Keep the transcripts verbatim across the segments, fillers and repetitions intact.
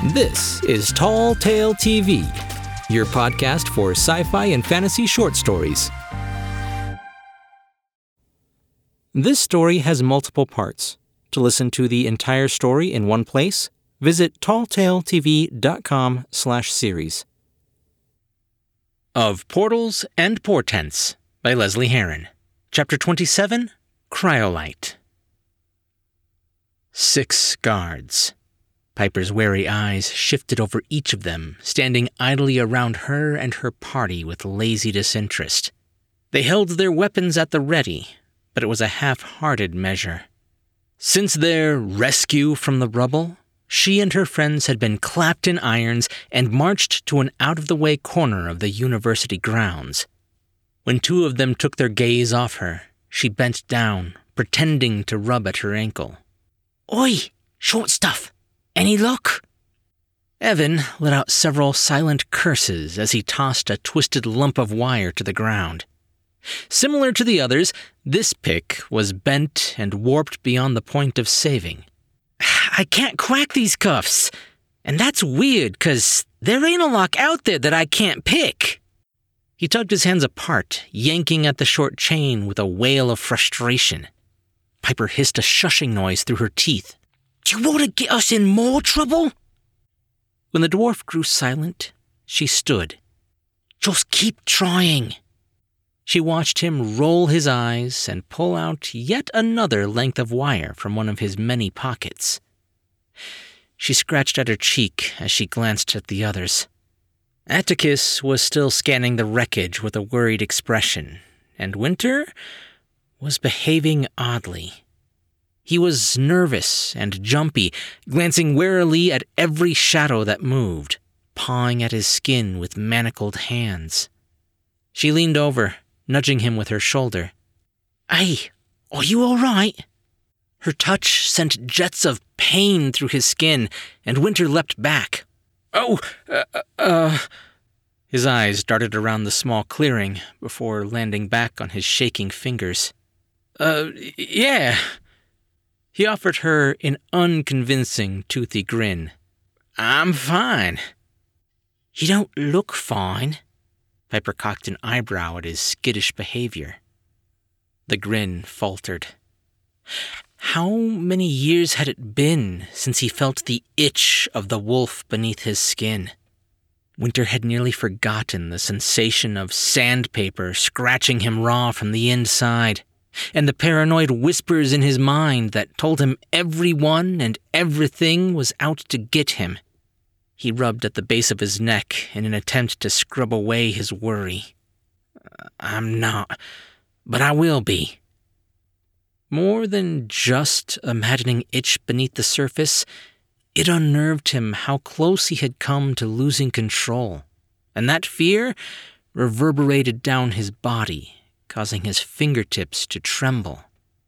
This is Tall Tale T V, your podcast for sci-fi and fantasy short stories. This story has multiple parts. To listen to the entire story in one place, visit talltaletv.com slash series. Of Portals and Portents by Leslie Herron. Chapter twenty-seven, Cryolite. Six guards. Piper's wary eyes shifted over each of them, standing idly around her and her party with lazy disinterest. They held their weapons at the ready, but it was a half-hearted measure. Since their rescue from the rubble, she and her friends had been clapped in irons and marched to an out-of-the-way corner of the university grounds. When two of them took their gaze off her, she bent down, pretending to rub at her ankle. "Oi, short stuff! Any luck?" Evan let out several silent curses as he tossed a twisted lump of wire to the ground. Similar to the others, this pick was bent and warped beyond the point of saving. "I can't crack these cuffs, and that's weird, 'cause there ain't a lock out there that I can't pick." He tugged his hands apart, yanking at the short chain with a wail of frustration. Piper hissed a shushing noise through her teeth. "Do you want to get us in more trouble?" When the dwarf grew silent, she stood. "Just keep trying." She watched him roll his eyes and pull out yet another length of wire from one of his many pockets. She scratched at her cheek as she glanced at the others. Atticus was still scanning the wreckage with a worried expression, and Winter was behaving oddly. He was nervous and jumpy, glancing warily at every shadow that moved, pawing at his skin with manacled hands. She leaned over, nudging him with her shoulder. "Hey, are you all right?" Her touch sent jets of pain through his skin, and Winter leapt back. "Oh, uh, uh... His eyes darted around the small clearing before landing back on his shaking fingers. Uh, yeah." He offered her an unconvincing, toothy grin. "I'm fine." "You don't look fine." Piper cocked an eyebrow at his skittish behavior. The grin faltered. How many years had it been since he felt the itch of the wolf beneath his skin? Winter had nearly forgotten the sensation of sandpaper scratching him raw from the inside, and the paranoid whispers in his mind that told him everyone and everything was out to get him. He rubbed at the base of his neck in an attempt to scrub away his worry. "I'm not, but I will be." More than just a maddening itch beneath the surface, it unnerved him how close he had come to losing control, and that fear reverberated down his body, causing his fingertips to tremble.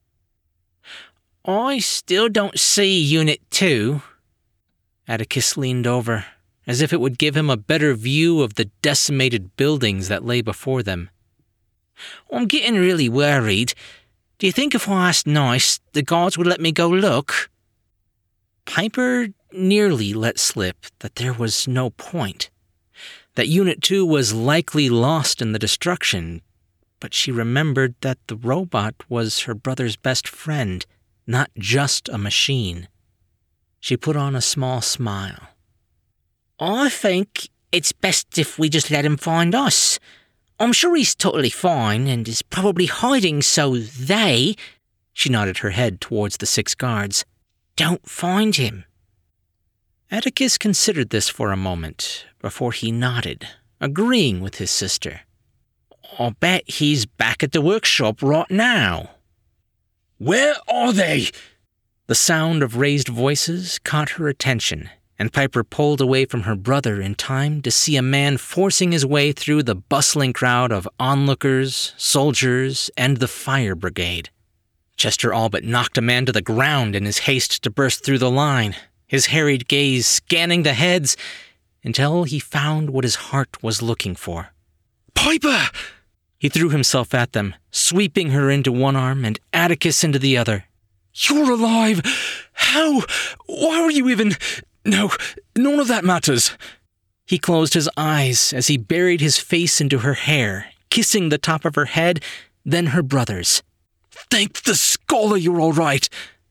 "I still don't see Unit two. Atticus leaned over, as if it would give him a better view of the decimated buildings that lay before them. "I'm getting really worried. Do you think if I asked nice, the guards would let me go look?" Piper nearly let slip that there was no point, that Unit two was likely lost in the destruction, but she remembered that the robot was her brother's best friend, not just a machine. She put on a small smile. "I think it's best if we just let him find us. I'm sure he's totally fine and is probably hiding so they," she nodded her head towards the six guards, "don't find him." Atticus considered this for a moment before he nodded, agreeing with his sister. "I bet he's back at the workshop right now." "Where are they?" The sound of raised voices caught her attention, and Piper pulled away from her brother in time to see a man forcing his way through the bustling crowd of onlookers, soldiers, and the fire brigade. Chester all but knocked a man to the ground in his haste to burst through the line, his harried gaze scanning the heads until he found what his heart was looking for. "Piper!" He threw himself at them, sweeping her into one arm and Atticus into the other. "You're alive! How? Why were you even... No, none of that matters. He closed his eyes as he buried his face into her hair, kissing the top of her head, then her brother's. Thank the scholar you're all right.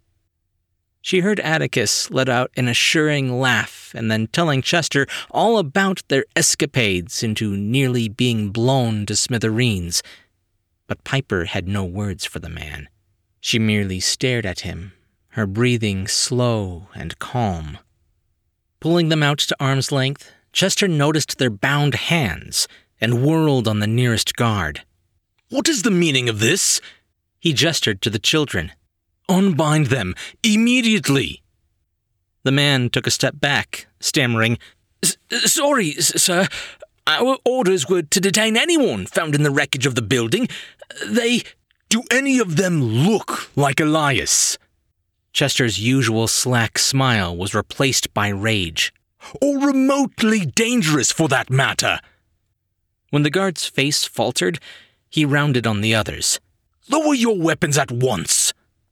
She heard Atticus let out an assuring laugh and then telling Chester all about their escapades into nearly being blown to smithereens. But Piper had no words for the man. She merely stared at him, her breathing slow and calm. Pulling them out to arm's length, Chester noticed their bound hands and whirled on the nearest guard. What is the meaning of this? He gestured to the children. Unbind them, immediately! The man took a step back, stammering, Sorry, sir. Our orders were to detain anyone found in the wreckage of the building. They... Do any of them look like Elias? Chester's usual slack smile was replaced by rage. Or remotely dangerous, for that matter. When the guard's face faltered, he rounded on the others. Lower your weapons at once!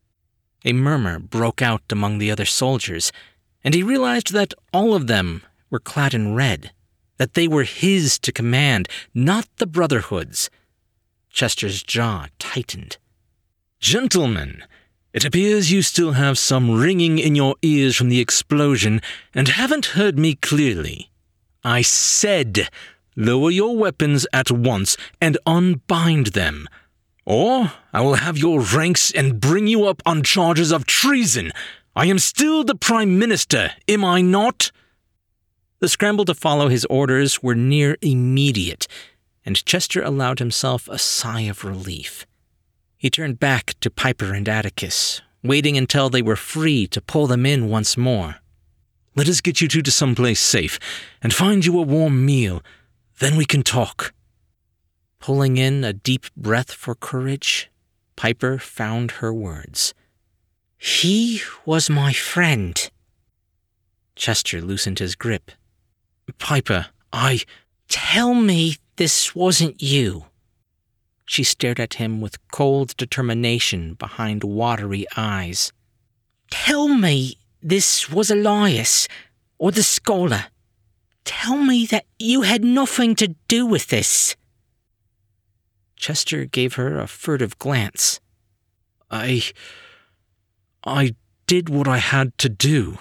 A murmur broke out among the other soldiers, and he realized that all of them were clad in red, that they were his to command, not the Brotherhood's. Chester's jaw tightened. Gentlemen, it appears you still have some ringing in your ears from the explosion and haven't heard me clearly. I said, lower your weapons at once and unbind them, or I will have your ranks and bring you up on charges of treason. I am still the Prime Minister, am I not? The scramble to follow his orders were near immediate, and Chester allowed himself a sigh of relief. He turned back to Piper and Atticus, waiting until they were free to pull them in once more. Let us get you two to someplace safe, and find you a warm meal. Then we can talk. Pulling in a deep breath for courage, Piper found her words. He was my friend. Chester loosened his grip. Piper, I... Tell me this wasn't you. She stared at him with cold determination behind watery eyes. Tell me this was Elias, or the scholar. Tell me that you had nothing to do with this. Chester gave her a furtive glance. I... I did what I had to do.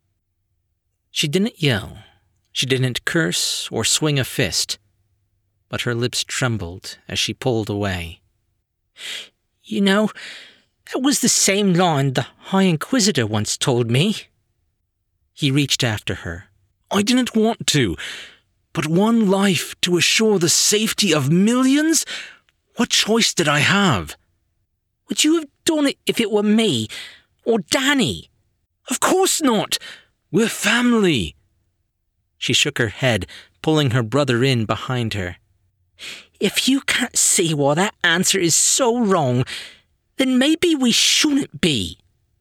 She didn't yell. She didn't curse or swing a fist, but her lips trembled as she pulled away. You know, that was the same line the High Inquisitor once told me. He reached after her. I didn't want to, but one life to assure the safety of millions? What choice did I have? Would you have done it if it were me, or Danny? Of course not. We're family. She shook her head, pulling her brother in behind her. If you can't see why that answer is so wrong, then maybe we shouldn't be.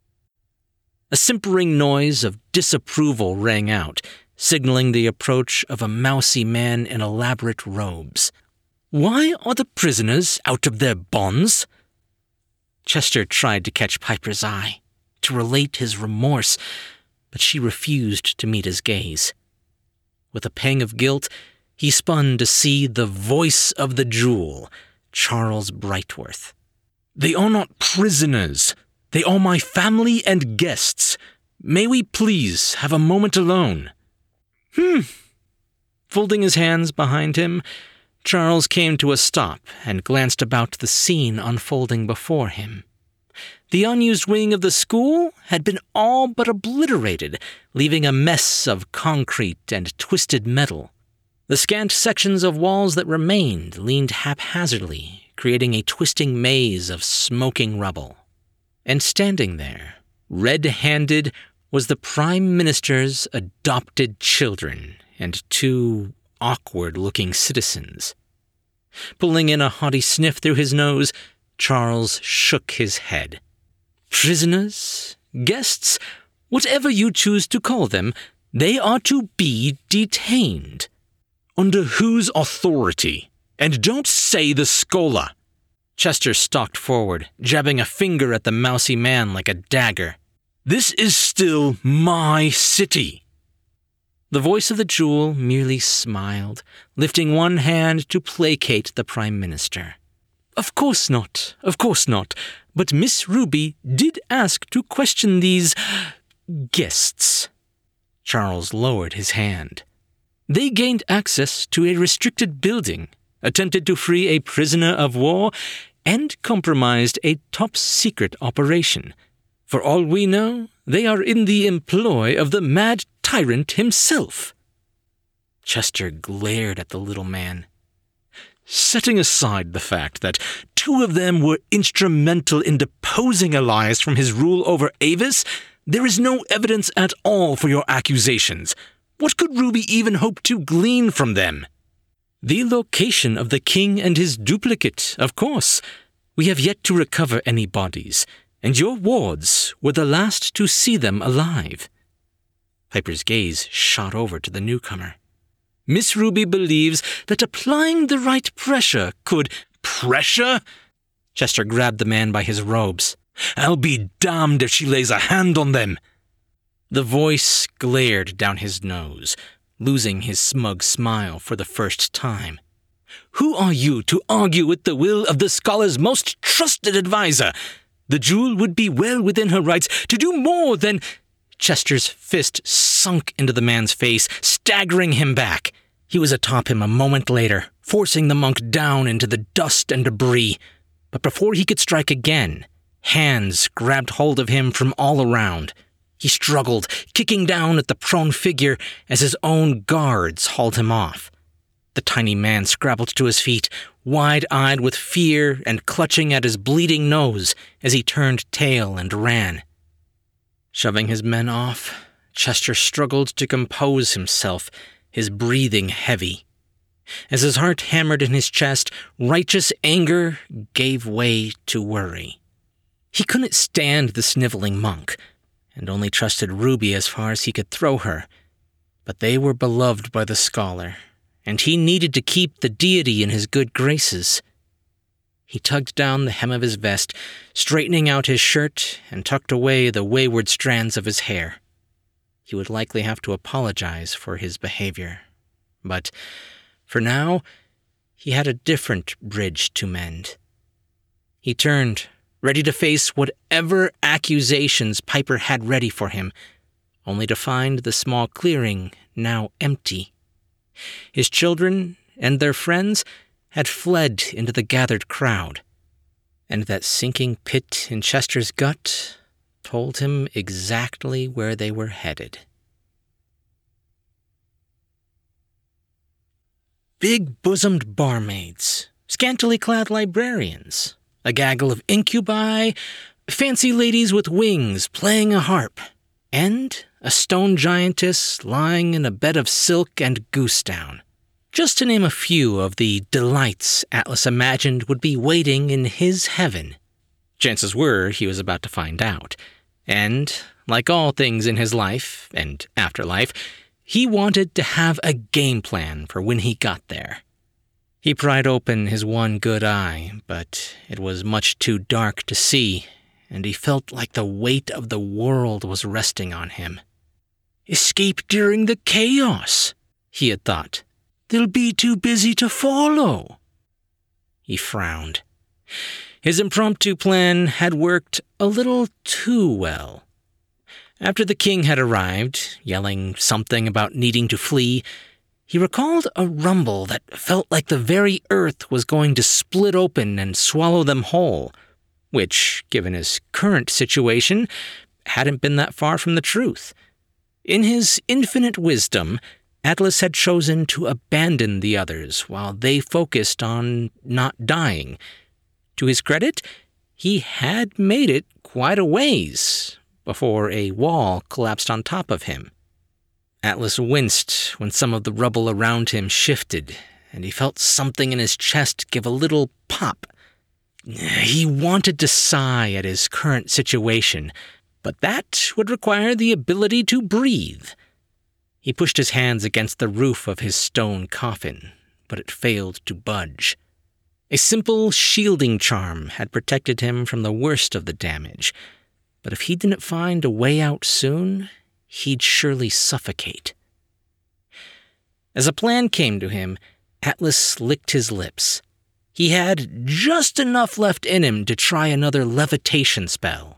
A simpering noise of disapproval rang out, signaling the approach of a mousy man in elaborate robes. Why are the prisoners out of their bonds? Chester tried to catch Piper's eye, to relate his remorse, but she refused to meet his gaze. With a pang of guilt, he spun to see the voice of the jewel, Charles Brightworth. They are not prisoners. They are my family and guests. May we please have a moment alone? Hmm. Folding his hands behind him, Charles came to a stop and glanced about the scene unfolding before him. The unused wing of the school had been all but obliterated, leaving a mess of concrete and twisted metal. The scant sections of walls that remained leaned haphazardly, creating a twisting maze of smoking rubble. And standing there, red-handed, was the Prime Minister's adopted children and two awkward-looking citizens. Pulling in a haughty sniff through his nose, Charles shook his head. Prisoners, guests, whatever you choose to call them, they are to be detained. Under whose authority? And don't say the scholar. Chester stalked forward, jabbing a finger at the mousy man like a dagger. This is still my city. The voice of the jewel merely smiled, lifting one hand to placate the Prime Minister. "Of course not, of course not. But Miss Ruby did ask to question these guests." Charles lowered his hand. "They gained access to a restricted building, attempted to free a prisoner of war, and compromised a top-secret operation. For all we know, they are in the employ of the mad tyrant himself." Chester glared at the little man. "Setting aside the fact that two of them were instrumental in deposing Elias from his rule over Avis, there is no evidence at all for your accusations. What could Ruby even hope to glean from them?" "The location of the king and his duplicate, of course. We have yet to recover any bodies, and your wards were the last to see them alive." Piper's gaze shot over to the newcomer. "Miss Ruby believes that applying the right pressure could—" "Pressure?" Chester grabbed the man by his robes. "I'll be damned if she lays a hand on them." The voice glared down his nose, losing his smug smile for the first time. "Who are you to argue with the will of the scholar's most trusted advisor? The jewel would be well within her rights to do more than—" Chester's fist sunk into the man's face, staggering him back. He was atop him a moment later, forcing the monk down into the dust and debris. But before he could strike again, hands grabbed hold of him from all around. He struggled, kicking down at the prone figure as his own guards hauled him off. The tiny man scrabbled to his feet, wide-eyed with fear and clutching at his bleeding nose as he turned tail and ran. Shoving his men off, Chester struggled to compose himself, his breathing heavy. As his heart hammered in his chest, righteous anger gave way to worry. He couldn't stand the sniveling monk, and only trusted Ruby as far as he could throw her. But they were beloved by the scholar, and he needed to keep the deity in his good graces. He tugged down the hem of his vest, straightening out his shirt, and tucked away the wayward strands of his hair. He would likely have to apologize for his behavior. But for now, he had a different bridge to mend. He turned, ready to face whatever accusations Piper had ready for him, only to find the small clearing now empty. His children and their friends had fled into the gathered crowd, and that sinking pit in Chester's gut told him exactly where they were headed. Big-bosomed barmaids, scantily clad librarians, a gaggle of incubi, fancy ladies with wings playing a harp, and a stone giantess lying in a bed of silk and goose down. Just to name a few of the delights Atlas imagined would be waiting in his heaven. Chances were he was about to find out. And, like all things in his life and afterlife, he wanted to have a game plan for when he got there. He pried open his one good eye, but it was much too dark to see, and he felt like the weight of the world was resting on him. "Escape during the chaos," he had thought. "They'll be too busy to follow." He frowned. His impromptu plan had worked a little too well. After the king had arrived, yelling something about needing to flee, he recalled a rumble that felt like the very earth was going to split open and swallow them whole, which, given his current situation, hadn't been that far from the truth. In his infinite wisdom, Atlas had chosen to abandon the others while they focused on not dying. To his credit, he had made it quite a ways before a wall collapsed on top of him. Atlas winced when some of the rubble around him shifted, and he felt something in his chest give a little pop. He wanted to sigh at his current situation, but that would require the ability to breathe. He pushed his hands against the roof of his stone coffin, but it failed to budge. A simple shielding charm had protected him from the worst of the damage, but if he didn't find a way out soon, he'd surely suffocate. As a plan came to him, Atlas licked his lips. He had just enough left in him to try another levitation spell.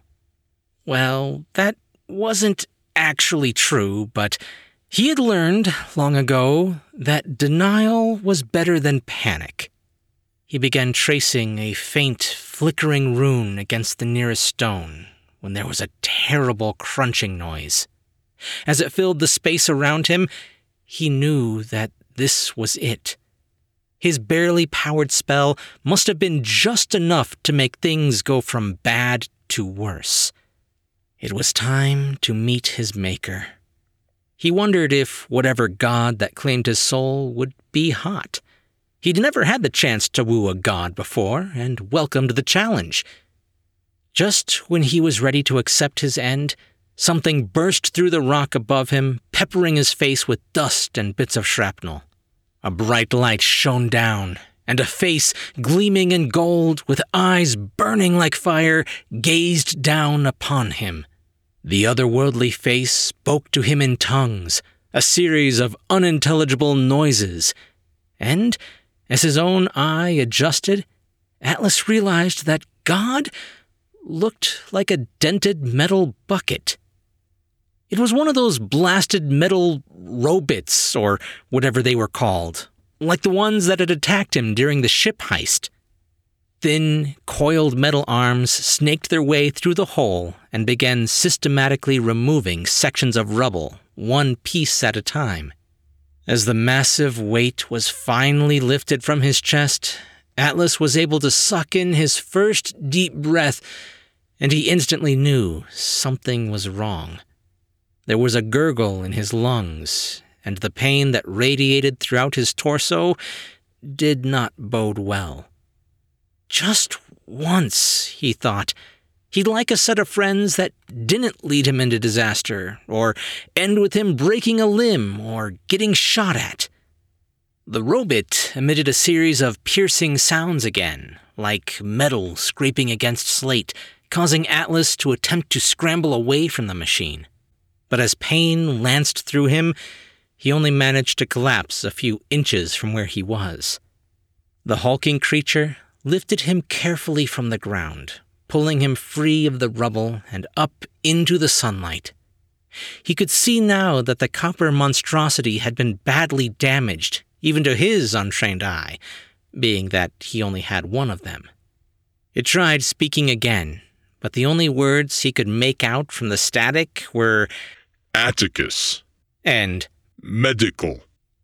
Well, that wasn't actually true, but he had learned long ago that denial was better than panic. He began tracing a faint, flickering rune against the nearest stone when there was a terrible crunching noise. As it filled the space around him, he knew that this was it. His barely powered spell must have been just enough to make things go from bad to worse. It was time to meet his maker. He wondered if whatever god that claimed his soul would be hot. He'd never had the chance to woo a god before, and welcomed the challenge. Just when he was ready to accept his end, something burst through the rock above him, peppering his face with dust and bits of shrapnel. A bright light shone down, and a face gleaming in gold, with eyes burning like fire, gazed down upon him. The otherworldly face spoke to him in tongues, a series of unintelligible noises, and, as his own eye adjusted, Atlas realized that God looked like a dented metal bucket. It was one of those blasted metal robots, or whatever they were called, like the ones that had attacked him during the ship heist. Thin, coiled metal arms snaked their way through the hole and began systematically removing sections of rubble, one piece at a time. As the massive weight was finally lifted from his chest, Atlas was able to suck in his first deep breath, and he instantly knew something was wrong. There was a gurgle in his lungs, and the pain that radiated throughout his torso did not bode well. Just once, he thought, he'd like a set of friends that didn't lead him into disaster, or end with him breaking a limb or getting shot at. The robot emitted a series of piercing sounds again, like metal scraping against slate, causing Atlas to attempt to scramble away from the machine. But as pain lanced through him, he only managed to collapse a few inches from where he was. The hulking creature lifted him carefully from the ground, pulling him free of the rubble and up into the sunlight. He could see now that the copper monstrosity had been badly damaged, even to his untrained eye, being that he only had one of them. It tried speaking again, but the only words he could make out from the static were Atticus and medical.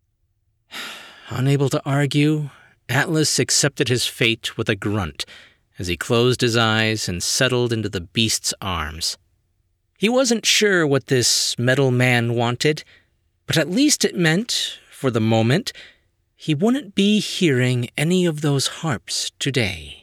Unable to argue, Atlas accepted his fate with a grunt as he closed his eyes and settled into the beast's arms. He wasn't sure what this metal man wanted, but at least it meant, for the moment, he wouldn't be hearing any of those harps today.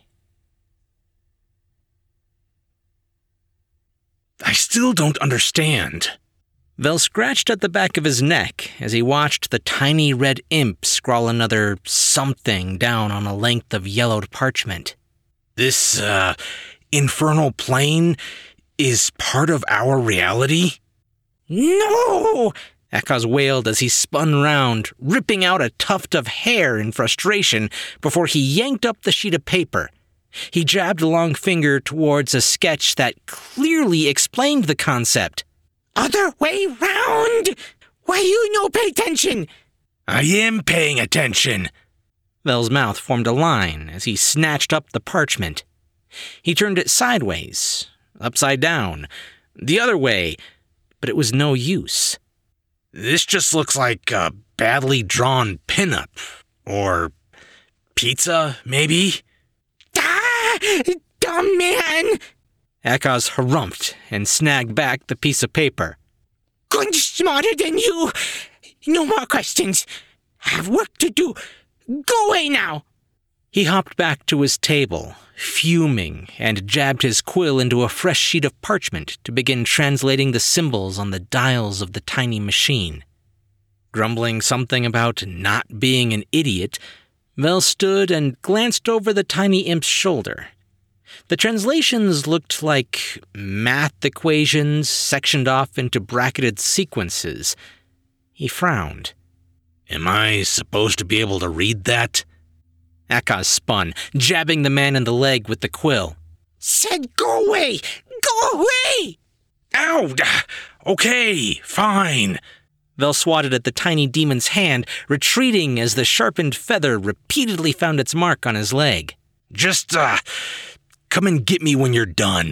I still don't understand. Vel scratched at the back of his neck as he watched the tiny red imp scrawl another something down on a length of yellowed parchment. This, uh, infernal plane is part of our reality? No! Akaz wailed as he spun round, ripping out a tuft of hair in frustration before he yanked up the sheet of paper. He jabbed a long finger towards a sketch that clearly explained the concept. Other way round! Why you no pay attention? I am paying attention. Vel's mouth formed a line as he snatched up the parchment. He turned it sideways, upside down, the other way, but it was no use. This just looks like a badly drawn pinup. Or pizza, maybe? Ah! Dumb man! Akaz harumphed and snagged back the piece of paper. Good smarter than you! No more questions. Have work to do. Go away now! He hopped back to his table, fuming, and jabbed his quill into a fresh sheet of parchment to begin translating the symbols on the dials of the tiny machine. Grumbling something about not being an idiot, Vel stood and glanced over the tiny imp's shoulder. The translations looked like math equations sectioned off into bracketed sequences. He frowned. Am I supposed to be able to read that? Akaz spun, jabbing the man in the leg with the quill. Said go away! Go away! Ow! Okay, fine. Vel swatted at the tiny demon's hand, retreating as the sharpened feather repeatedly found its mark on his leg. Just, uh, come and get me when you're done.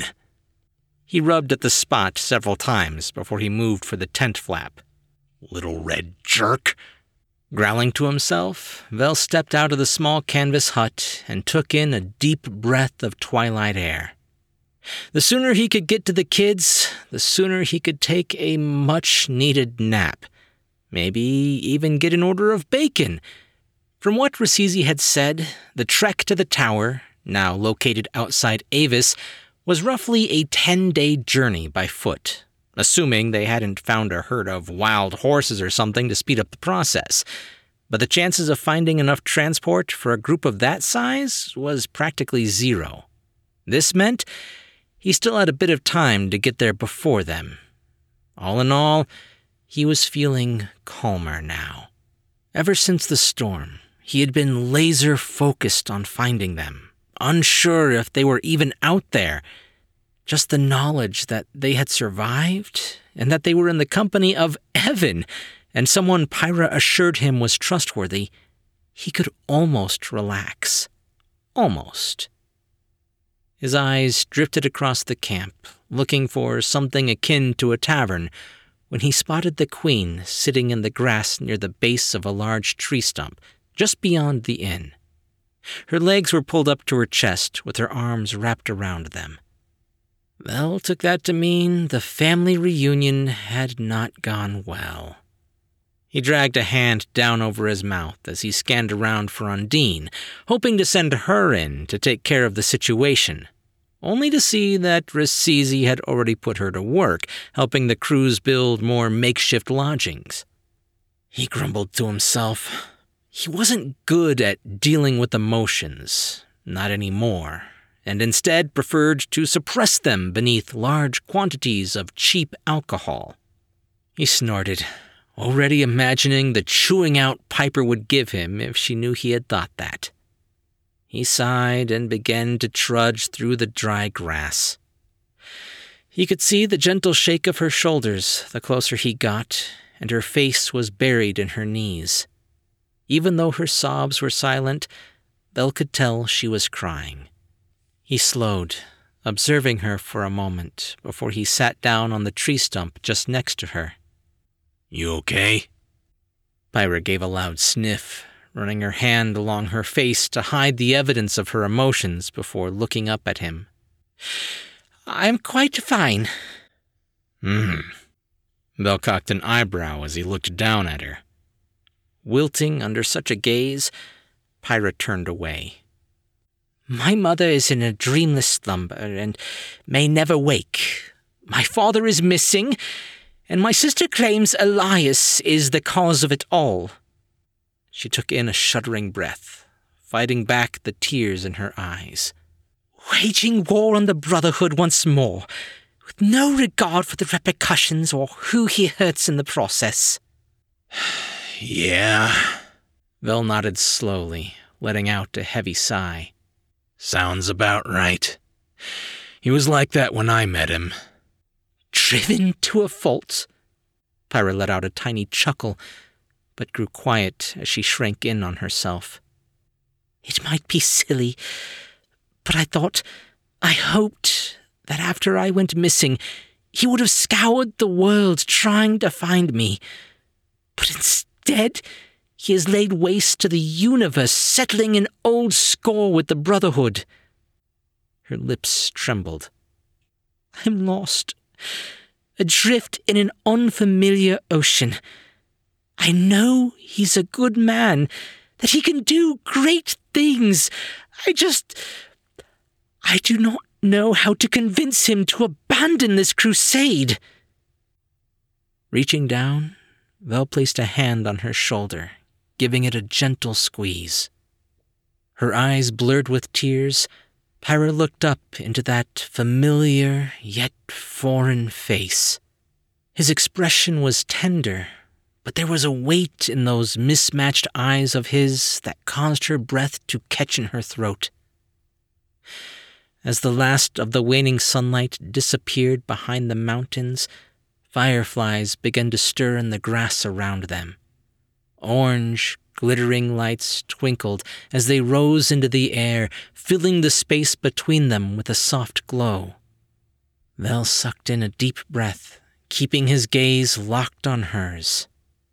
He rubbed at the spot several times before he moved for the tent flap. Little red jerk. Growling to himself, Vel stepped out of the small canvas hut and took in a deep breath of twilight air. The sooner he could get to the kids, the sooner he could take a much-needed nap. Maybe even get an order of bacon. From what Rasizi had said, the trek to the tower, now located outside Avis, was roughly a ten-day journey by foot, assuming they hadn't found a herd of wild horses or something to speed up the process. But the chances of finding enough transport for a group of that size was practically zero. This meant he still had a bit of time to get there before them. All in all, he was feeling calmer now. Ever since the storm, he had been laser-focused on finding them, unsure if they were even out there. Just the knowledge that they had survived and that they were in the company of Evan and someone Pyra assured him was trustworthy, he could almost relax. Almost. His eyes drifted across the camp, looking for something akin to a tavern, when he spotted the queen sitting in the grass near the base of a large tree stump, just beyond the inn. Her legs were pulled up to her chest, with her arms wrapped around them. Vel took that to mean the family reunion had not gone well. He dragged a hand down over his mouth as he scanned around for Undine, hoping to send her in to take care of the situation, only to see that Rasizi had already put her to work, helping the crews build more makeshift lodgings. He grumbled to himself. He wasn't good at dealing with emotions, not anymore, and instead preferred to suppress them beneath large quantities of cheap alcohol. He snorted, already imagining the chewing out Piper would give him if she knew he had thought that. He sighed and began to trudge through the dry grass. He could see the gentle shake of her shoulders the closer he got, and her face was buried in her knees. Even though her sobs were silent, Vel could tell she was crying. He slowed, observing her for a moment before he sat down on the tree stump just next to her. You okay? Pyra gave a loud sniff, running her hand along her face to hide the evidence of her emotions before looking up at him. I'm quite fine. Hmm. Vel cocked an eyebrow as he looked down at her. Wilting under such a gaze, Pyra turned away. My mother is in a dreamless slumber and may never wake. My father is missing, and my sister claims Elias is the cause of it all. She took in a shuddering breath, fighting back the tears in her eyes. Waging war on the Brotherhood once more, with no regard for the repercussions or who he hurts in the process. Yeah. Vel nodded slowly, letting out a heavy sigh. Sounds about right. He was like that when I met him. Driven to a fault. Pyra let out a tiny chuckle, but grew quiet as she shrank in on herself. It might be silly, but I thought, I hoped that after I went missing, he would have scoured the world trying to find me. But instead, he has laid waste to the universe, settling an old score with the Brotherhood. Her lips trembled. I'm lost, adrift in an unfamiliar ocean. I know he's a good man, that he can do great things. I just... I do not know how to convince him to abandon this crusade. Reaching down, Vel placed a hand on her shoulder, giving it a gentle squeeze. Her eyes blurred with tears, Pyra looked up into that familiar yet foreign face. His expression was tender, but there was a weight in those mismatched eyes of his that caused her breath to catch in her throat. As the last of the waning sunlight disappeared behind the mountains, fireflies began to stir in the grass around them. Orange, glittering lights twinkled as they rose into the air, filling the space between them with a soft glow. Vel sucked in a deep breath, keeping his gaze locked on hers.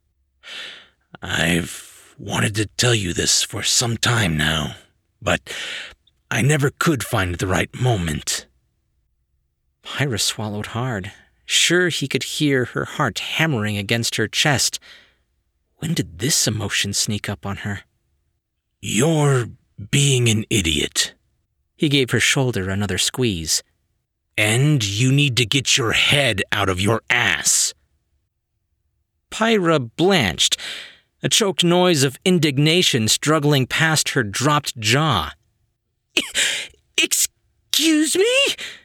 I've wanted to tell you this for some time now, but I never could find the right moment. Pyra swallowed hard. Sure, he could hear her heart hammering against her chest. When did this emotion sneak up on her? You're being an idiot. He gave her shoulder another squeeze. And you need to get your head out of your ass. Pyra blanched, a choked noise of indignation struggling past her dropped jaw. Excuse me?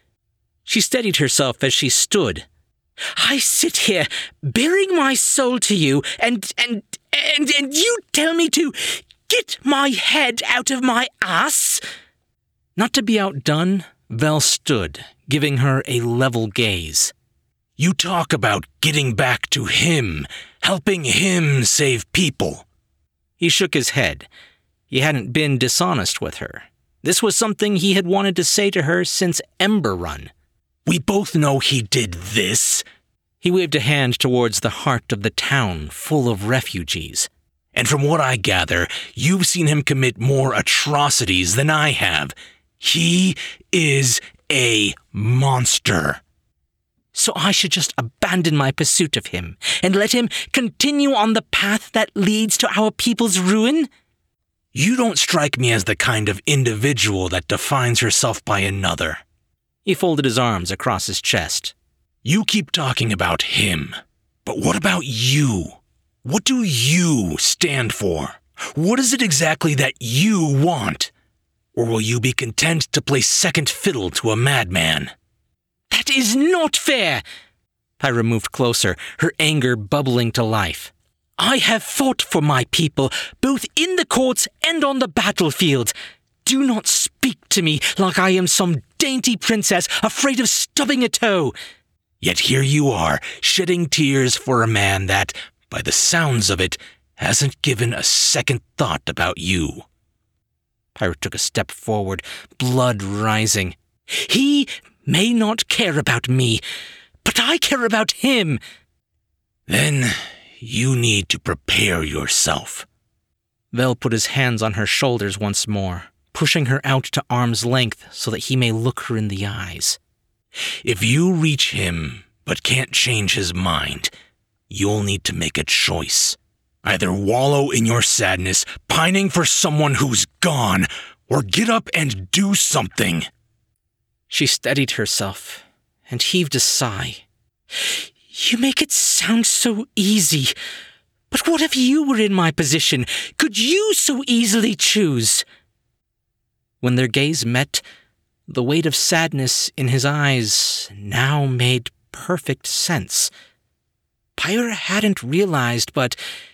She steadied herself as she stood. I sit here, bearing my soul to you, and, and, and, and you tell me to get my head out of my ass? Not to be outdone, Vel stood, giving her a level gaze. You talk about getting back to him, helping him save people. He shook his head. He hadn't been dishonest with her. This was something he had wanted to say to her since Ember Run. We both know he did this. He waved a hand towards the heart of the town full of refugees. And from what I gather, you've seen him commit more atrocities than I have. He is a monster. So I should just abandon my pursuit of him and let him continue on the path that leads to our people's ruin? You don't strike me as the kind of individual that defines herself by another. He folded his arms across his chest. You keep talking about him, but what about you? What do you stand for? What is it exactly that you want? Or will you be content to play second fiddle to a madman? That is not fair! Pyra moved closer, her anger bubbling to life. I have fought for my people, both in the courts and on the battlefield. Do not speak to me like I am some dainty princess afraid of stubbing a toe. Yet here you are, shedding tears for a man that, by the sounds of it, hasn't given a second thought about you. Pyra took a step forward, blood rising. He may not care about me, but I care about him. Then you need to prepare yourself. Vel put his hands on her shoulders once more, pushing her out to arm's length so that he may look her in the eyes. If you reach him but can't change his mind, you'll need to make a choice. Either wallow in your sadness, pining for someone who's gone, or get up and do something. She steadied herself and heaved a sigh. You make it sound so easy. But what if you were in my position? Could you so easily choose? When their gaze met, the weight of sadness in his eyes now made perfect sense. Pyra hadn't realized, but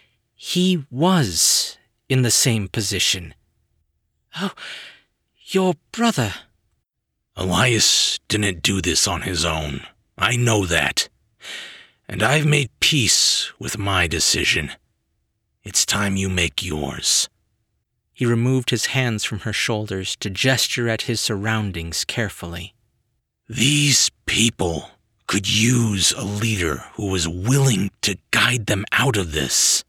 he was in the same position. Oh, your brother. Elias didn't do this on his own. I know that. And I've made peace with my decision. It's time you make yours. He removed his hands from her shoulders to gesture at his surroundings carefully. These people could use a leader who was willing to guide them out of this.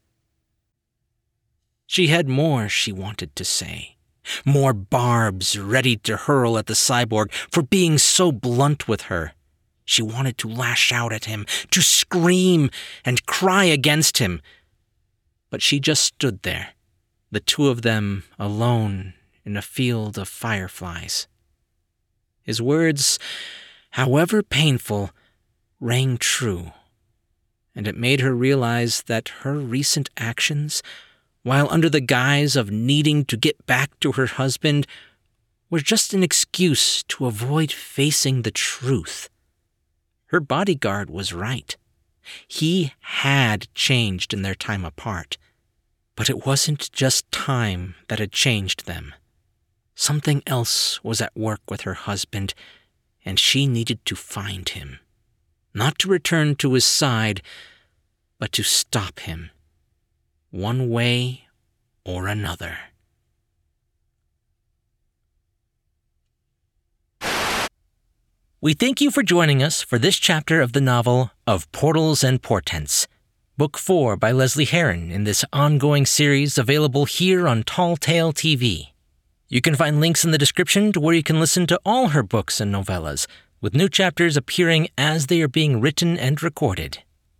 She had more she wanted to say. More barbs ready to hurl at the cyborg for being so blunt with her. She wanted to lash out at him, to scream and cry against him. But she just stood there, the two of them alone in a field of fireflies. His words, however painful, rang true, and it made her realize that her recent actions, while under the guise of needing to get back to her husband, were just an excuse to avoid facing the truth. Her bodyguard was right. He had changed in their time apart. But it wasn't just time that had changed them. Something else was at work with her husband, and she needed to find him. Not to return to his side, but to stop him, one way or another. We thank you for joining us for this chapter of the novel Of Portals and Portents, Book four by Leslie Herron in this ongoing series available here on Tall Tale T V. You can find links in the description to where you can listen to all her books and novellas, with new chapters appearing as they are being written and recorded.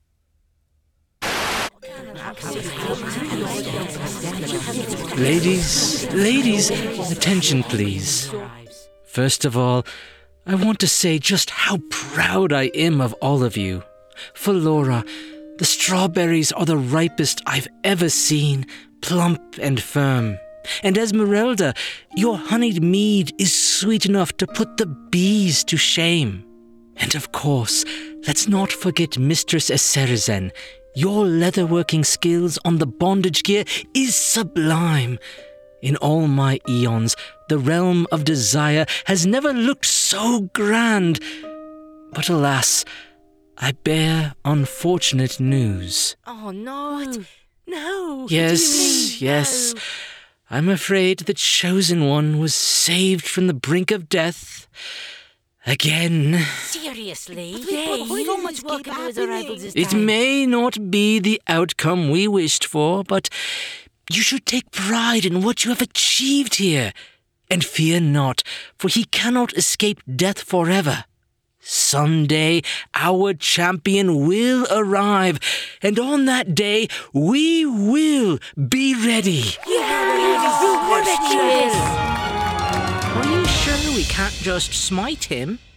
Ladies, ladies, attention please. First of all, I want to say just how proud I am of all of you. For Laura, the strawberries are the ripest I've ever seen, plump and firm. And Esmeralda, your honeyed mead is sweet enough to put the bees to shame. And of course, let's not forget Mistress Eserizen. Your leatherworking skills on the bondage gear is sublime. In all my eons, the realm of desire has never looked so grand. But alas, I bear unfortunate news. Oh, no. What? No. Yes, yes. No. I'm afraid the Chosen One was saved from the brink of death. Again. Seriously? Yay, so much work into his arrival this time. It may not be the outcome we wished for, but you should take pride in what you have achieved here. And fear not, for he cannot escape death forever. Someday, our champion will arrive, and on that day, we will be ready. Yeah, we're ready. Are you sure we can't just smite him?